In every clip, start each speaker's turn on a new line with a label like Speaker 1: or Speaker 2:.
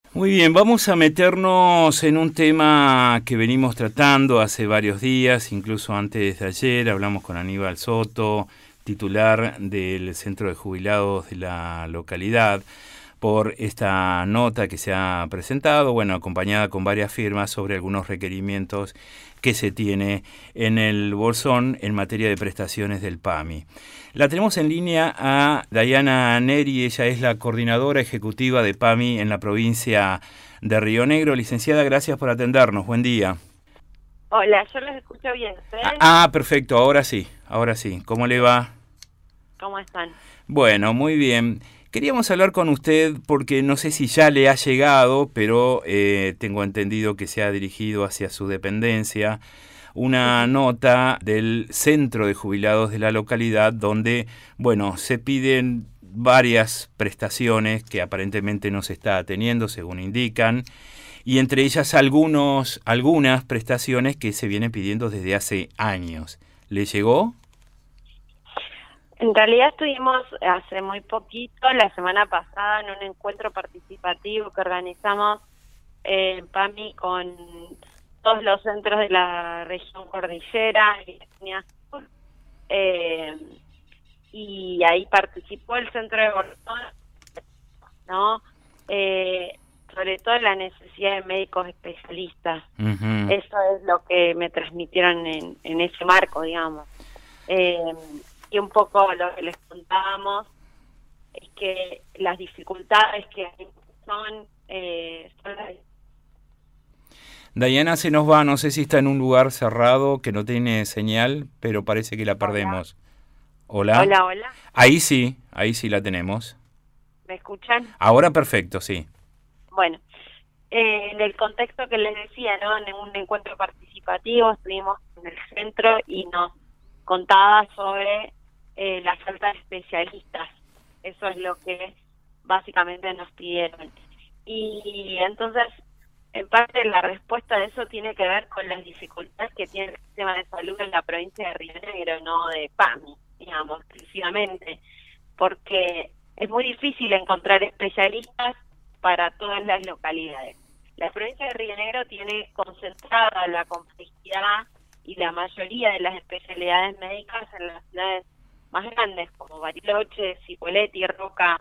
Speaker 1: Muy bien, vamos a meternos en un tema que venimos tratando hace varios días, incluso antes de ayer, hablamos con Aníbal Soto, titular del Centro de Jubilados de la localidad, por esta nota que se ha presentado, bueno, acompañada con varias firmas sobre algunos requerimientos que se tiene en el Bolsón en materia de prestaciones del PAMI. La tenemos en línea a Dayana Neri, ella es la coordinadora ejecutiva de PAMI en la provincia de Río Negro. Licenciada, gracias por atendernos, buen día.
Speaker 2: Hola, yo los escucho bien. ¿Ustedes
Speaker 1: Perfecto, ahora sí, ahora sí. ¿Cómo le va?
Speaker 2: cómo están?
Speaker 1: Bueno, muy bien. Queríamos hablar con usted porque no sé si ya le ha llegado, pero tengo entendido que se ha dirigido hacia su dependencia una
Speaker 2: Ujú.
Speaker 1: nota del centro de jubilados de la localidad donde, bueno, se piden varias prestaciones que aparentemente no se está atendiendo, según indican, y entre ellas algunas prestaciones que se vienen pidiendo desde hace años. ¿Le llegó?
Speaker 2: En realidad estuvimos hace muy poquito, la semana pasada, en un encuentro participativo que organizamos en PAMI con todos los centros de la región cordillera y la línea sur, eh, y ahí participó el centro de Bolsón, ¿no? Sobre todo la necesidad de médicos especialistas.
Speaker 1: Ujú.
Speaker 2: Eso es lo que me transmitieron en ese marco, digamos. Eh, y un poco lo que les contábamos es que las dificultades que hay son
Speaker 1: Dayana se nos va, no sé si está en un lugar cerrado que no tiene señal, pero parece que la
Speaker 2: hola,
Speaker 1: perdemos. ¿Hola?
Speaker 2: hola, hola,
Speaker 1: Ahí sí la tenemos.
Speaker 2: ¿me escuchan?
Speaker 1: Ahora perfecto, sí.
Speaker 2: Bueno, en el contexto que les decía, ¿no? En un encuentro participativo estuvimos en el centro y nos contaba sobre la falta de especialistas. Eso es lo que básicamente nos pidieron. Y entonces, en parte la respuesta de eso tiene que ver con las dificultades que tiene el sistema de salud en la provincia de Río Negro, no de PAMI, digamos, exclusivamente, porque es muy difícil encontrar especialistas para todas las localidades. La provincia de Río Negro tiene concentrada la complejidad y la mayoría de las especialidades médicas en las ciudades más grandes, como Bariloche, Cipolletti, Roca,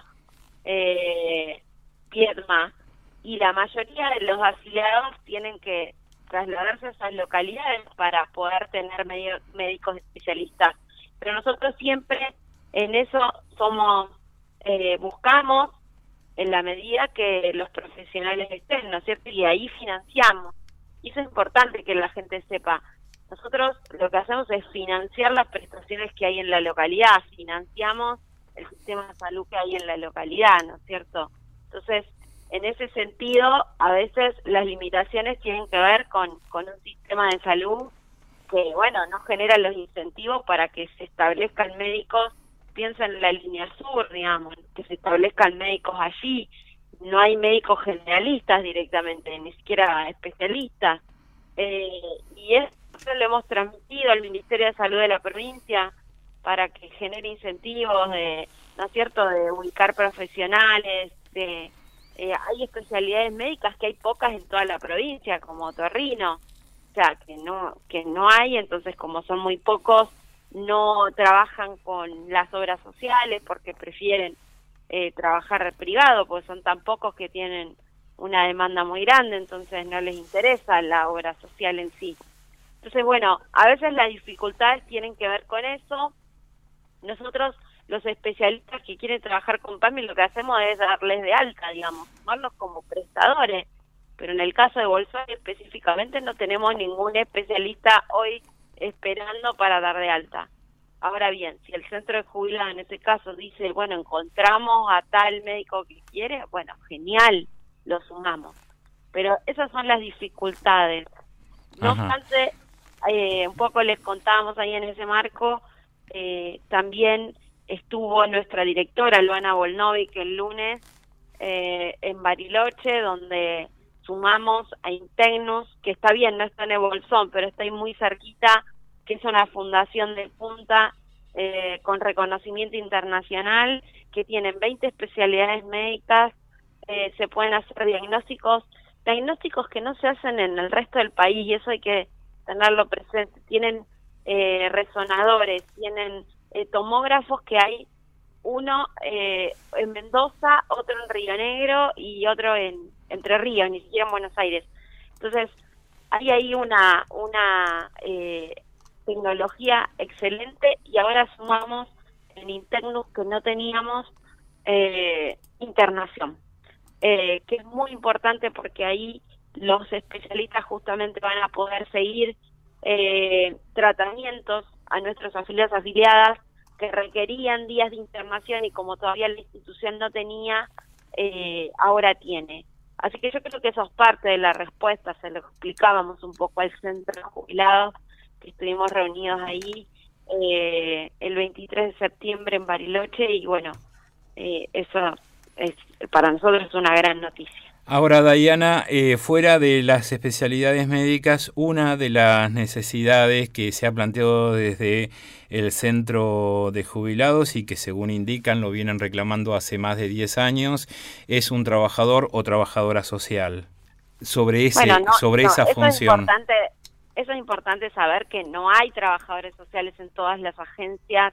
Speaker 2: eh, Viedma, y la mayoría de los afiliados tienen que trasladarse a esas localidades para poder tener médicos especialistas. Pero nosotros siempre en eso somos, buscamos en la medida que los profesionales estén, ¿no es cierto? Y ahí financiamos. Y eso es importante que la gente sepa. Nosotros lo que hacemos es financiar las prestaciones que hay en la localidad, financiamos el sistema de salud que hay en la localidad, ¿no es cierto? Entonces, en ese sentido, a veces las limitaciones tienen que ver con un sistema de salud que, bueno, no genera los incentivos para que se establezcan médicos, piensa en la línea sur, digamos, que se establezcan médicos allí. No hay médicos generalistas directamente, ni siquiera especialistas. Eh, y eso lo hemos transmitido al Ministerio de Salud de la provincia para que genere incentivos de, ¿no es cierto?, de ubicar profesionales, de hay especialidades médicas que hay pocas en toda la provincia, como otorrino, o sea, que no hay, entonces como son muy pocos, no trabajan con las obras sociales porque prefieren trabajar privado, porque son tan pocos que tienen una demanda muy grande, entonces no les interesa la obra social en sí. Entonces, bueno, a veces las dificultades tienen que ver con eso. Nosotros, los especialistas que quieren trabajar con PAMI, lo que hacemos es darles de alta, digamos, tomarlos como prestadores. Pero en el caso de Bolsón específicamente no tenemos ningún especialista hoy esperando para dar de alta. Ahora bien, si el centro de jubilados en ese caso dice, bueno, encontramos a tal médico que quiere, bueno, genial, lo sumamos. Pero esas son las dificultades. No
Speaker 1: Ajá.
Speaker 2: obstante, un poco les contábamos ahí en ese marco, también estuvo nuestra directora, Luana Volnovic, el lunes en Bariloche, donde sumamos a Integnus, que está bien, no está en el Bolsón, pero está ahí muy cerquita, que es una fundación de punta con reconocimiento internacional, que tienen 20 especialidades médicas se pueden hacer diagnósticos que no se hacen en el resto del país, y eso hay que tenerlo presente. Tienen resonadores, tienen tomógrafos que hay uno en Mendoza, otro en Río Negro y otro en Entre Ríos, ni siquiera en Buenos Aires. Entonces, hay ahí una tecnología excelente, y ahora sumamos en Intecnus que no teníamos internación, que es muy importante porque ahí los especialistas justamente van a poder seguir tratamientos a nuestros afiliadas que requerían días de internación, y como todavía la institución no tenía, ahora tiene. Así que yo creo que eso es parte de la respuesta. Se lo explicábamos un poco al centro de jubilados, que estuvimos reunidos ahí el 23 de septiembre en Bariloche, y bueno, eso es para nosotros es una gran noticia.
Speaker 1: Ahora, Dayana, fuera de las especialidades médicas, una de las necesidades que se ha planteado desde el centro de jubilados y que, según indican, lo vienen reclamando hace más de 10 años, es un trabajador o trabajadora social. Sobre esa función.
Speaker 2: Eso es importante saber, que no hay trabajadores sociales en todas las agencias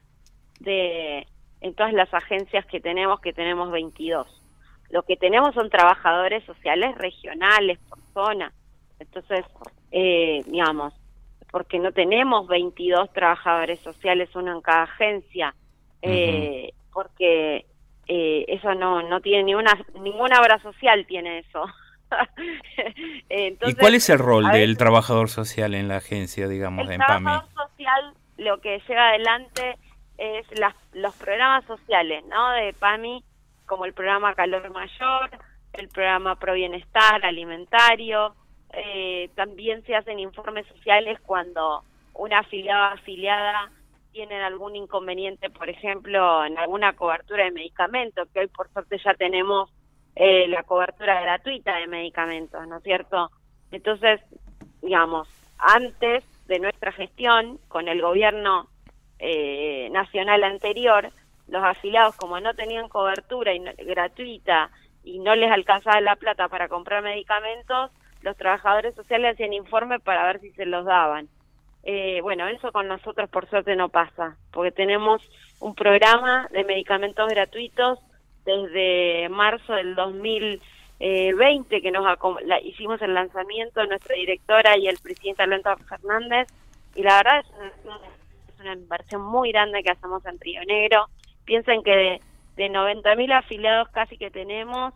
Speaker 2: que tenemos 22. Lo que tenemos son trabajadores sociales regionales, por zona. Entonces, digamos, porque no tenemos 22 trabajadores sociales, uno en cada agencia, porque eso no tiene ninguna obra social tiene eso. Entonces,
Speaker 1: ¿y cuál es el rol del trabajador social en la agencia, digamos, en PAMI?
Speaker 2: El trabajador social lo que lleva adelante es los programas sociales, ¿no? De PAMI, como el programa Calor Mayor, el programa Pro Bienestar Alimentario. También se hacen informes sociales cuando una afiliada tienen algún inconveniente, por ejemplo, en alguna cobertura de medicamentos, que hoy por suerte ya tenemos la cobertura gratuita de medicamentos, ¿no es cierto? Entonces, digamos, antes de nuestra gestión, con el gobierno nacional anterior, los afiliados, como no tenían cobertura gratuita y no les alcanzaba la plata para comprar medicamentos, los trabajadores sociales hacían informes para ver si se los daban. Bueno, eso con nosotros por suerte no pasa, porque tenemos un programa de medicamentos gratuitos desde marzo del 2020, que hicimos el lanzamiento, nuestra directora y el presidente Alberto Fernández, y la verdad es una inversión muy grande que hacemos en Río Negro. Piensen que de 90.000 afiliados casi que tenemos,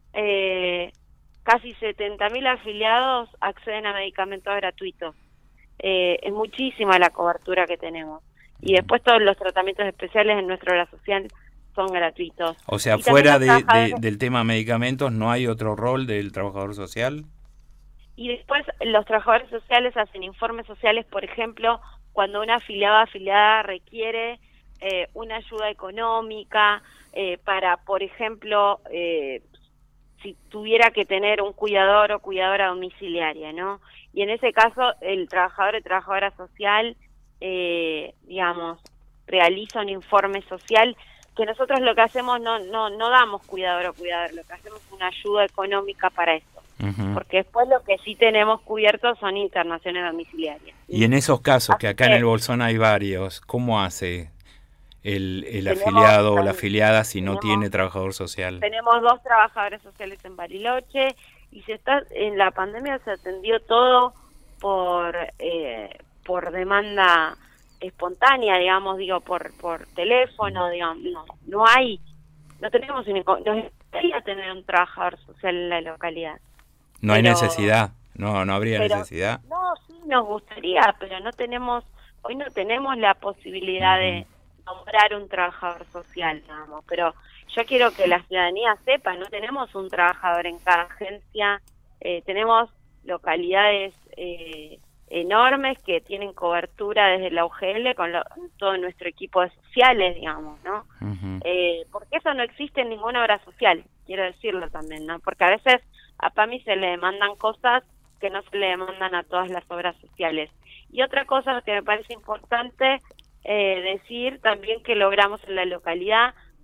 Speaker 2: casi 70.000 afiliados acceden a medicamentos gratuitos. Es muchísima la cobertura que tenemos. Y después todos los tratamientos especiales en nuestra obra social son gratuitos.
Speaker 1: O sea, fuera del tema medicamentos, ¿no hay otro rol del trabajador social?
Speaker 2: Y después los trabajadores sociales hacen informes sociales, por ejemplo, cuando una afiliada requiere una ayuda económica para, por ejemplo, si tuviera que tener un cuidador o cuidadora domiciliaria, ¿no? Y en ese caso el trabajador o trabajadora social, digamos, realiza un informe social, que nosotros lo que hacemos no damos cuidador o cuidador, lo que hacemos es una ayuda económica para eso. Porque después lo que sí tenemos cubierto son internaciones domiciliarias.
Speaker 1: Y en esos casos, que acá en el Bolsón hay varios, ¿cómo hace el afiliado o la afiliada si no tiene trabajador social?
Speaker 2: Tenemos 2 trabajadores sociales en Bariloche, y en la pandemia se atendió todo por demanda espontánea, digamos, por teléfono, digamos, no tenemos nos gustaría tener un trabajador social en la localidad.
Speaker 1: No hay necesidad, no habría necesidad.
Speaker 2: No, sí nos gustaría, pero hoy no tenemos la posibilidad de nombrar un trabajador social, digamos, pero yo quiero que la ciudadanía sepa, no tenemos un trabajador en cada agencia, tenemos localidades enormes que tienen cobertura desde la UGL con todo nuestro equipo de sociales, digamos, ¿no? Porque eso no existe en ninguna obra social, quiero decirlo también, ¿no? Porque a veces a PAMI se le demandan cosas que no se le demandan a todas las obras sociales. Y otra cosa que me parece importante decir también, que logramos en la localidad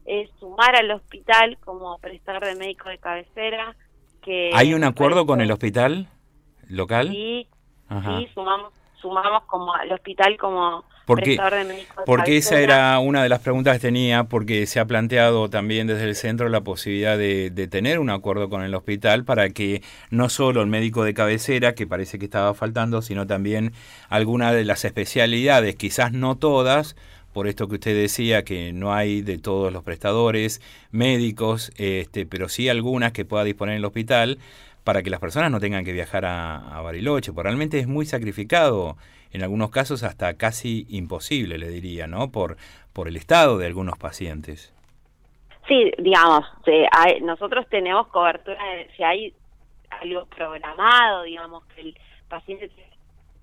Speaker 2: es sumar al hospital como prestador de médico de cabecera. Que
Speaker 1: ¿Hay un acuerdo con el hospital local?
Speaker 2: Sí, sí, sumamos como al hospital como prestador de médico de
Speaker 1: porque
Speaker 2: cabecera.
Speaker 1: Esa era una de las preguntas que tenía, porque se ha planteado también desde el centro la posibilidad de tener un acuerdo con el hospital para que no solo el médico de cabecera, que parece que estaba faltando, sino también alguna de las especialidades, quizás no todas, por esto que usted decía, que no hay de todos los prestadores médicos, pero sí algunas que pueda disponer el hospital, para que las personas no tengan que viajar a Bariloche, porque realmente es muy sacrificado, en algunos casos hasta casi imposible, le diría, ¿no? Por el estado de algunos pacientes.
Speaker 2: Sí, digamos, nosotros tenemos cobertura, si hay algo programado, digamos, que el paciente tiene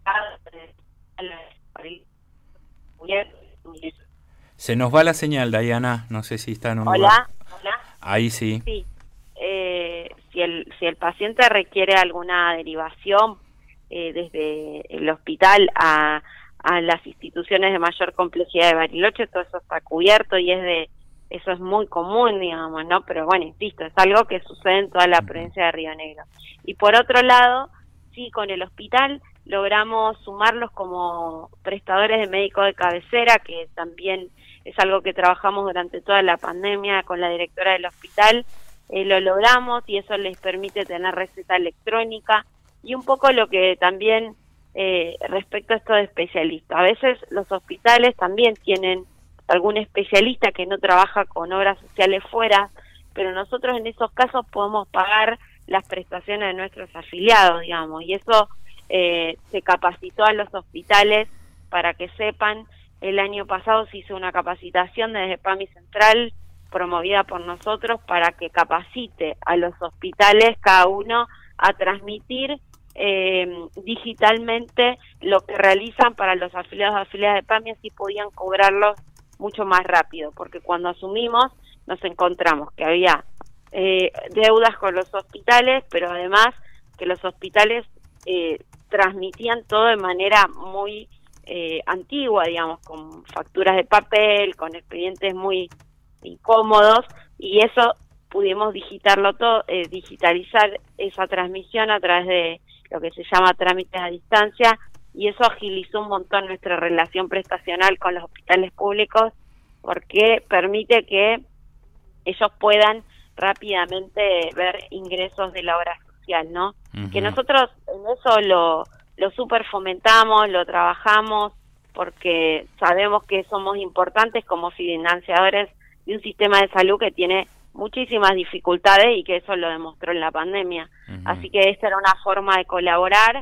Speaker 1: Se nos va la señal, Dayana, no sé si está en un
Speaker 2: lugar. Hola.
Speaker 1: Ahí sí.
Speaker 2: Sí. Si el paciente requiere alguna derivación desde el hospital a las instituciones de mayor complejidad de Bariloche, todo eso está cubierto y eso es muy común, digamos, ¿no? Pero bueno, insisto, es algo que sucede en toda la provincia de Río Negro. Y por otro lado, sí, con el hospital logramos sumarlos como prestadores de médico de cabecera, que también es algo que trabajamos durante toda la pandemia con la directora del hospital. Lo logramos y eso les permite tener receta electrónica y un poco lo que también respecto a esto de especialistas. A veces los hospitales también tienen algún especialista que no trabaja con obras sociales fuera, pero nosotros en esos casos podemos pagar las prestaciones de nuestros afiliados, digamos, y eso se capacitó a los hospitales para que sepan. El año pasado se hizo una capacitación desde PAMI Central promovida por nosotros para que capacite a los hospitales cada uno a transmitir digitalmente lo que realizan para los afiliados y afiliadas de PAMI, así podían cobrarlos mucho más rápido, porque cuando asumimos nos encontramos que había deudas con los hospitales, pero además que los hospitales transmitían todo de manera muy antigua, digamos, con facturas de papel, con expedientes muy incómodos, y eso pudimos digitalizar esa transmisión a través de lo que se llama trámites a distancia, y eso agilizó un montón nuestra relación prestacional con los hospitales públicos, porque permite que ellos puedan rápidamente ver ingresos de la obra social, ¿no? Uh-huh. Que nosotros en eso lo super fomentamos, lo trabajamos, porque sabemos que somos importantes como financiadores de un sistema de salud que tiene muchísimas dificultades y que eso lo demostró en la pandemia. Uh-huh. Así que esta era una forma de colaborar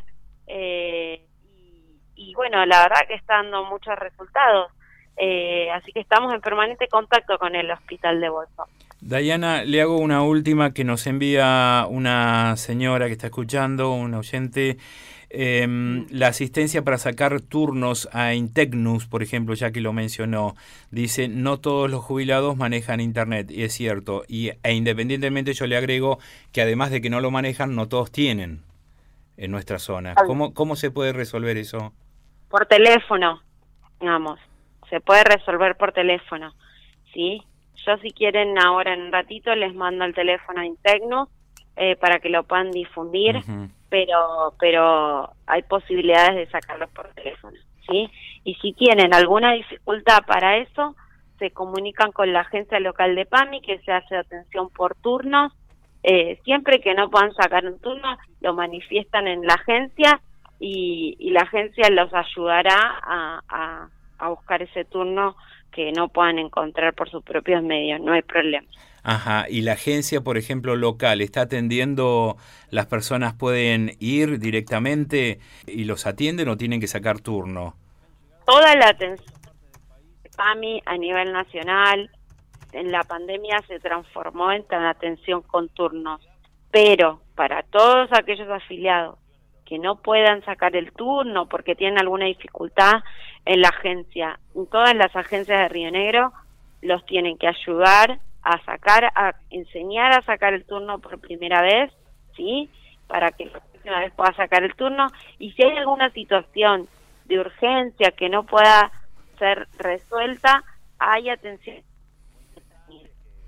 Speaker 2: y bueno, la verdad que está dando muchos resultados. Así que estamos en permanente contacto con el Hospital de Bolsón.
Speaker 1: Dayana, le hago una última que nos envía una señora que está escuchando, un oyente. La asistencia para sacar turnos a Intecnus, por ejemplo, ya que lo mencionó, dice, no todos los jubilados manejan internet, y es cierto, e independientemente yo le agrego que además de que no lo manejan, no todos tienen en nuestra zona. ¿Cómo se puede resolver eso?
Speaker 2: Por teléfono, digamos, se puede resolver por teléfono, ¿sí? Yo si quieren ahora en un ratito les mando el teléfono a Intecnus para que lo puedan difundir. Uh-huh. Pero hay posibilidades de sacarlos por teléfono, ¿sí? Y si tienen alguna dificultad para eso, se comunican con la agencia local de PAMI, que se hace atención por turnos. Siempre que no puedan sacar un turno, lo manifiestan en la agencia y la agencia los ayudará a buscar ese turno que no puedan encontrar por sus propios medios, no hay problema.
Speaker 1: Ajá, y la agencia, por ejemplo, local, ¿está atendiendo, las personas pueden ir directamente y los atienden o tienen que sacar turno?
Speaker 2: Toda la atención de PAMI a nivel nacional en la pandemia se transformó en atención con turnos, pero para todos aquellos afiliados que no puedan sacar el turno porque tienen alguna dificultad en la agencia, en todas las agencias de Río Negro los tienen que ayudar a enseñar a sacar el turno por primera vez, ¿sí? Para que la próxima vez pueda sacar el turno, y si hay alguna situación de urgencia que no pueda ser resuelta, hay atención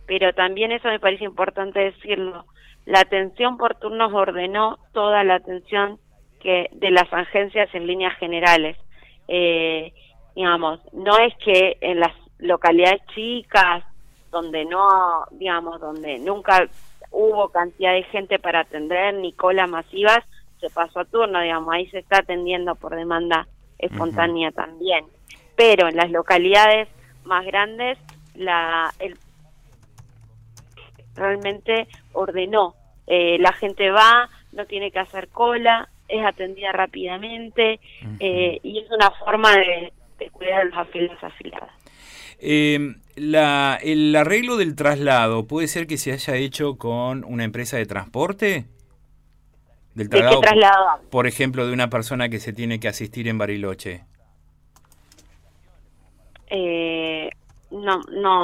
Speaker 2: pero también eso me parece importante decirlo. La atención por turnos ordenó toda la atención de las agencias en líneas generales. Digamos, no es que en las localidades chicas, donde no, digamos, donde nunca hubo cantidad de gente para atender ni colas masivas, se pasó a turno, digamos, ahí se está atendiendo por demanda espontánea también. Pero en las localidades más grandes, realmente ordenó. La gente va, no tiene que hacer cola, es atendida rápidamente, y es una forma de cuidar a los afiliados.
Speaker 1: ¿El arreglo del traslado puede ser que se haya hecho con una empresa de transporte? ¿Del traslado,
Speaker 2: ¿De qué traslado?
Speaker 1: Por ejemplo, de una persona que se tiene que asistir en Bariloche.
Speaker 2: No.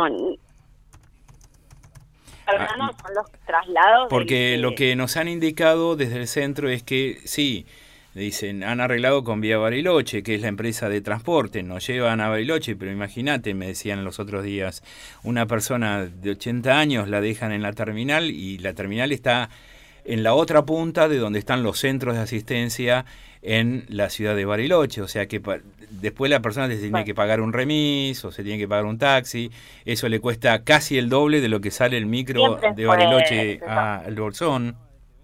Speaker 2: No son los traslados.
Speaker 1: Porque lo que nos han indicado desde el centro es que sí, dicen, han arreglado con Vía Bariloche, que es la empresa de transporte, nos llevan a Bariloche, pero imagínate, me decían los otros días, una persona de 80 años la dejan en la terminal y la terminal está en la otra punta de donde están los centros de asistencia en la ciudad de Bariloche, o sea que después la persona se tiene que pagar un remis o se tiene que pagar un taxi, eso le cuesta casi el doble de lo que sale el micro de Bariloche al Bolsón.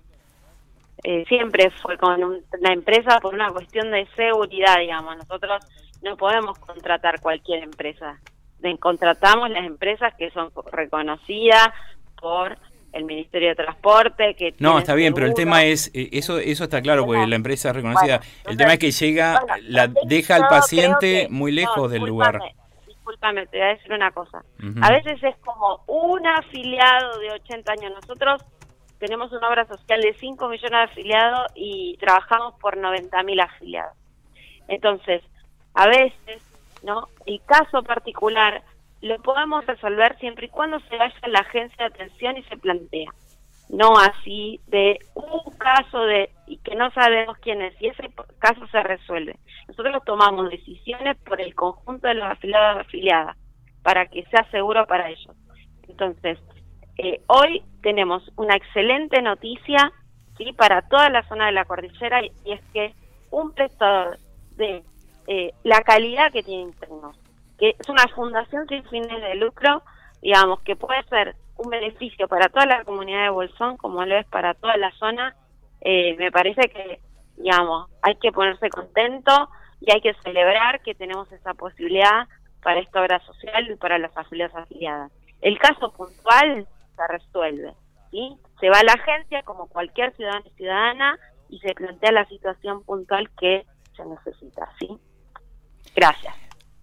Speaker 2: Siempre fue con una empresa por una cuestión de seguridad, digamos. Nosotros no podemos contratar cualquier empresa. Contratamos las empresas que son reconocidas por el Ministerio de Transporte. Que
Speaker 1: no, está bien,
Speaker 2: seguro.
Speaker 1: Pero el tema es, eso está claro, porque la empresa es reconocida. Bueno, el tema es que llega, deja al paciente muy lejos del lugar.
Speaker 2: Discúlpame, te voy a decir una cosa. A veces es como un afiliado de 80 años. Nosotros tenemos una obra social de 5 millones de afiliados y trabajamos por 90.000 afiliados. Entonces, a veces, ¿no? El caso particular lo podemos resolver siempre y cuando se vaya a la agencia de atención y se plantea. No así de un caso y que no sabemos quién es, y ese caso se resuelve. Nosotros tomamos decisiones por el conjunto de los afiliados y afiliadas, para que sea seguro para ellos. Entonces, hoy tenemos una excelente noticia, ¿sí?, para toda la zona de la cordillera, y es que un prestador de la calidad que tiene Internos, que es una fundación sin fines de lucro, digamos, que puede ser un beneficio para toda la comunidad de Bolsón, como lo es para toda la zona, me parece que, digamos, hay que ponerse contento y hay que celebrar que tenemos esa posibilidad para esta obra social y para las afiliadas. El caso puntual se resuelve, ¿sí? Se va a la agencia como cualquier ciudadano y ciudadana y se plantea la situación puntual que se necesita, ¿sí? Gracias.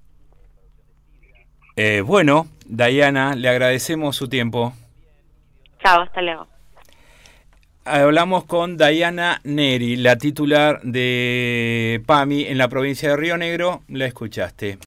Speaker 1: Bueno, Dayana, le agradecemos su tiempo.
Speaker 2: Chao, hasta luego.
Speaker 1: Hablamos con Dayana Neri, la titular de PAMI en la provincia de Río Negro. La escuchaste.